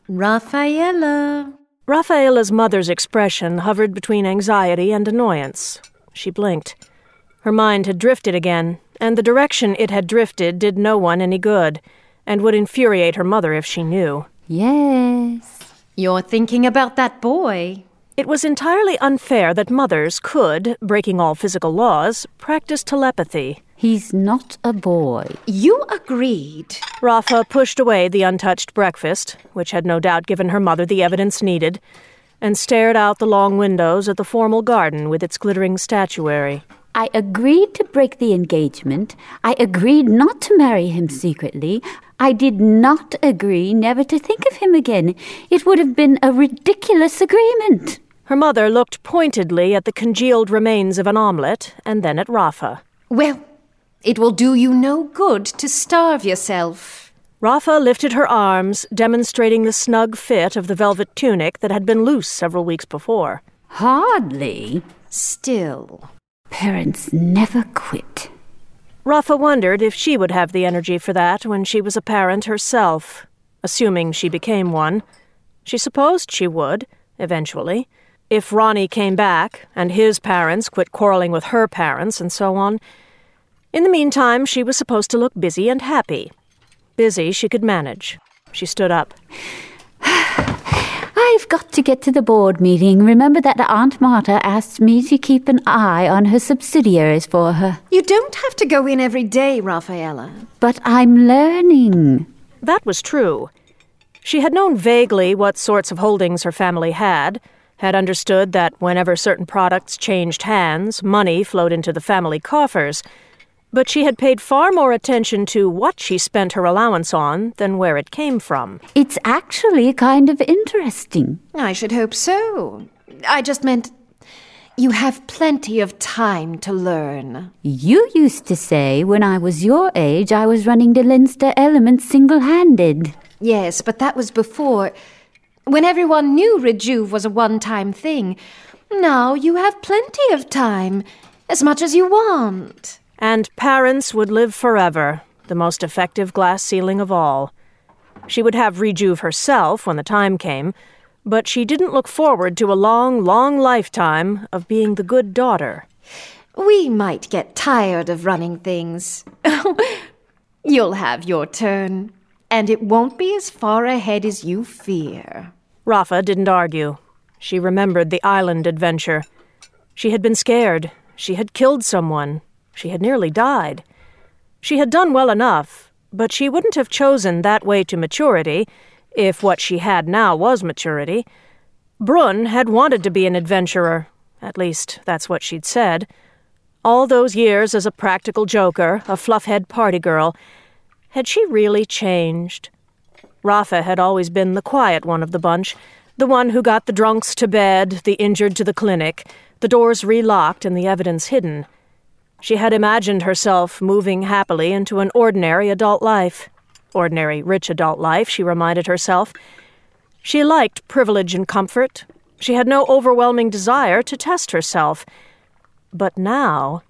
Rafaela. Rafaela's mother's expression hovered between anxiety and annoyance. She blinked. Her mind had drifted again, and the direction it had drifted did no one any good, and would infuriate her mother if she knew. Yes. You're thinking about that boy. It was entirely unfair that mothers could, breaking all physical laws, practice telepathy. He's not a boy. You agreed. Rafa pushed away the untouched breakfast, which had no doubt given her mother the evidence needed, and stared out the long windows at the formal garden with its glittering statuary. I agreed to break the engagement. I agreed not to marry him secretly. I did not agree never to think of him again. It would have been a ridiculous agreement. Her mother looked pointedly at the congealed remains of an omelette and then at Rafa. Well, it will do you no good to starve yourself. Rafa lifted her arms, demonstrating the snug fit of the velvet tunic that had been loose several weeks before. Hardly. Still. Parents never quit. Rafa wondered if she would have the energy for that when she was a parent herself, assuming she became one. She supposed she would, eventually. If Ronnie came back, and his parents quit quarreling with her parents, and so on. In the meantime, she was supposed to look busy and happy. Busy she could manage. She stood up. I've got to get to the board meeting. Remember that Aunt Marta asked me to keep an eye on her subsidiaries for her. You don't have to go in every day, Rafaela. But I'm learning. That was true. She had known vaguely what sorts of holdings her family had understood that whenever certain products changed hands, money flowed into the family coffers. But she had paid far more attention to what she spent her allowance on than where it came from. It's actually kind of interesting. I should hope so. I just meant you have plenty of time to learn. You used to say when I was your age I was running the Leinster Elements single-handed. Yes, but that was before, when everyone knew Rejuve was a one-time thing. Now you have plenty of time, as much as you want. And parents would live forever, the most effective glass ceiling of all. She would have Rejuve herself when the time came, but she didn't look forward to a long, long lifetime of being the good daughter. We might get tired of running things. You'll have your turn, and it won't be as far ahead as you fear. Rafa didn't argue. She remembered the island adventure. She had been scared. She had killed someone. She had nearly died. She had done well enough, but she wouldn't have chosen that way to maturity, if what she had now was maturity. Brunn had wanted to be an adventurer. At least, that's what she'd said. All those years as a practical joker, a fluffhead party girl, had she really changed? Rafa had always been the quiet one of the bunch, the one who got the drunks to bed, the injured to the clinic, the doors relocked and the evidence hidden. She had imagined herself moving happily into an ordinary adult life. Ordinary rich adult life, she reminded herself. She liked privilege and comfort. She had no overwhelming desire to test herself. But now...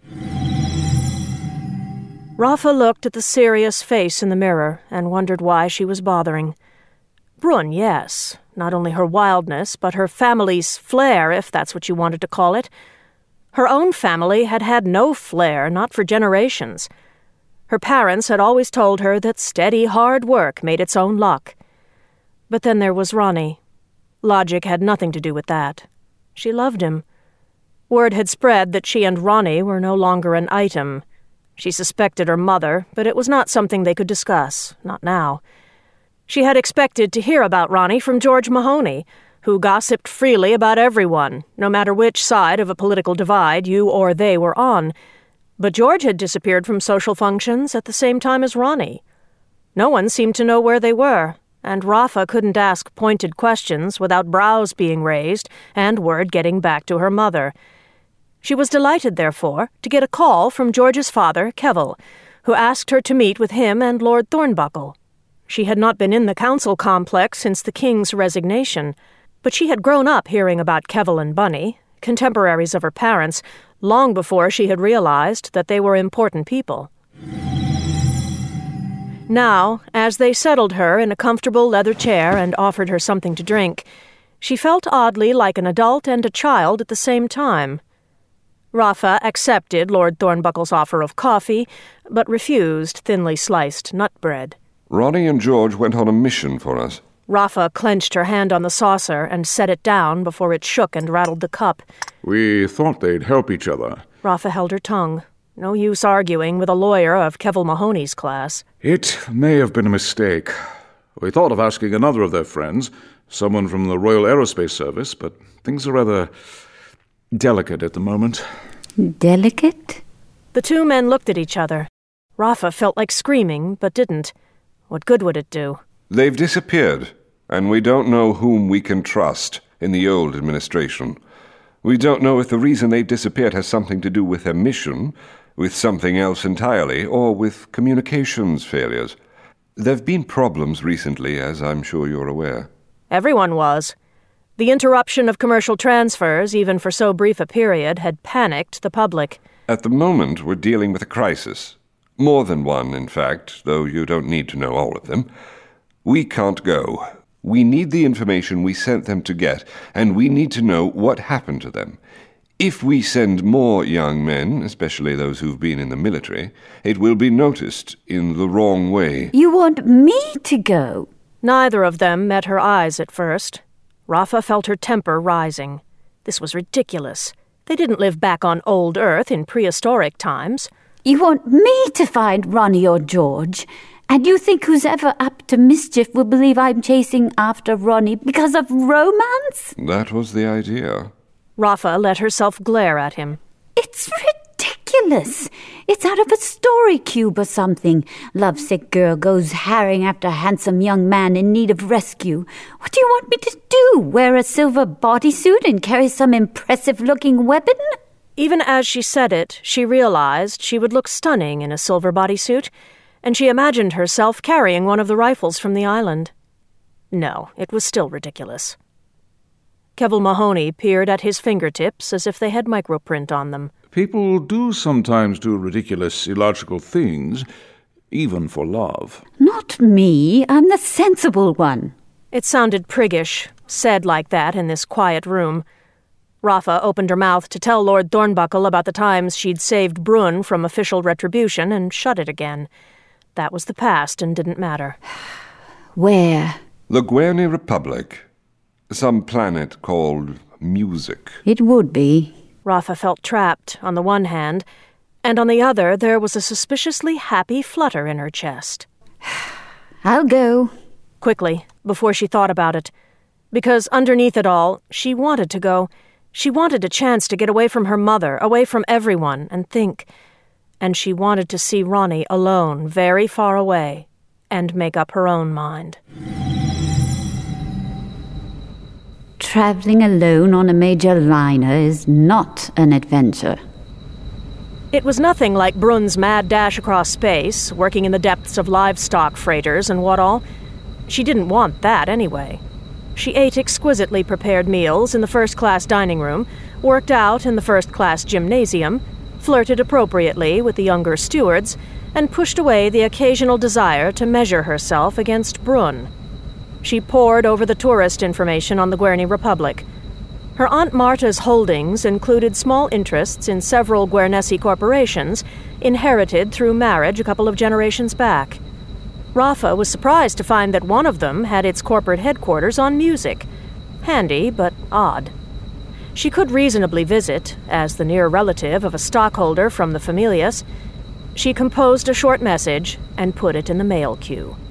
Rafa looked at the serious face in the mirror and wondered why she was bothering. Brunn, yes. Not only her wildness, but her family's flair, if that's what you wanted to call it. Her own family had had no flair, not for generations. Her parents had always told her that steady, hard work made its own luck. But then there was Ronnie. Logic had nothing to do with that. She loved him. Word had spread that she and Ronnie were no longer an item. She suspected her mother, but it was not something they could discuss, not now. She had expected to hear about Ronnie from George Mahoney, who gossiped freely about everyone, no matter which side of a political divide you or they were on. But George had disappeared from social functions at the same time as Ronnie. No one seemed to know where they were, and Rafa couldn't ask pointed questions without brows being raised and word getting back to her mother. She was delighted, therefore, to get a call from George's father, Keval, who asked her to meet with him and Lord Thornbuckle. She had not been in the council complex since the king's resignation, but she had grown up hearing about Keval and Bunny, contemporaries of her parents, long before she had realized that they were important people. Now, as they settled her in a comfortable leather chair and offered her something to drink, she felt oddly like an adult and a child at the same time. Rafa accepted Lord Thornbuckle's offer of coffee, but refused thinly sliced nut bread. Ronnie and George went on a mission for us. Rafa clenched her hand on the saucer and set it down before it shook and rattled the cup. We thought they'd help each other. Rafa held her tongue. No use arguing with a lawyer of Kevil Mahoney's class. It may have been a mistake. We thought of asking another of their friends, someone from the Royal Aerospace Service, but things are rather delicate at the moment. Delicate? The two men looked at each other. Rafa felt like screaming, but didn't. What good would it do? They've disappeared, and we don't know whom we can trust in the old administration. We don't know if the reason they've disappeared has something to do with their mission, with something else entirely, or with communications failures. There've been problems recently, as I'm sure you're aware. Everyone was. The interruption of commercial transfers, even for so brief a period, had panicked the public. At the moment, we're dealing with a crisis. More than one, in fact, though you don't need to know all of them. We can't go. We need the information we sent them to get, and we need to know what happened to them. If we send more young men, especially those who've been in the military, it will be noticed in the wrong way. You want me to go? Neither of them met her eyes at first. Rafa felt her temper rising. This was ridiculous. They didn't live back on old Earth in prehistoric times. You want me to find Ronnie or George? And you think who's ever up to mischief will believe I'm chasing after Ronnie because of romance? That was the idea. Rafa let herself glare at him. It's ridiculous. It's out of a story cube or something. Lovesick girl goes harrying after a handsome young man in need of rescue. What do you want me to do? Wear a silver bodysuit and carry some impressive-looking weapon? Even as she said it, she realized she would look stunning in a silver bodysuit, and she imagined herself carrying one of the rifles from the island. No, it was still ridiculous. Kevil Mahoney peered at his fingertips as if they had microprint on them. People do sometimes do ridiculous, illogical things, even for love. Not me. I'm the sensible one. It sounded priggish, said like that in this quiet room. Rafa opened her mouth to tell Lord Thornbuckle about the times she'd saved Brunn from official retribution and shut it again. That was the past and didn't matter. Where? The Guerny Republic. Some planet called Music. It would be. Rafa felt trapped on the one hand, and on the other there was a suspiciously happy flutter in her chest. I'll go. Quickly, before she thought about it. Because underneath it all, she wanted to go. She wanted a chance to get away from her mother, away from everyone, and think. And she wanted to see Ronnie alone, very far away, and make up her own mind. Traveling alone on a major liner is not an adventure. It was nothing like Brunn's mad dash across space, working in the depths of livestock freighters and what all. She didn't want that anyway. She ate exquisitely prepared meals in the first-class dining room, worked out in the first-class gymnasium, flirted appropriately with the younger stewards, and pushed away the occasional desire to measure herself against Brunn. She pored over the tourist information on the Guerny Republic. Her Aunt Marta's holdings included small interests in several Guernesey corporations, inherited through marriage a couple of generations back. Rafa was surprised to find that one of them had its corporate headquarters on Music. Handy, but odd. She could reasonably visit, as the near relative of a stockholder from the Familias. She composed a short message and put it in the mail queue.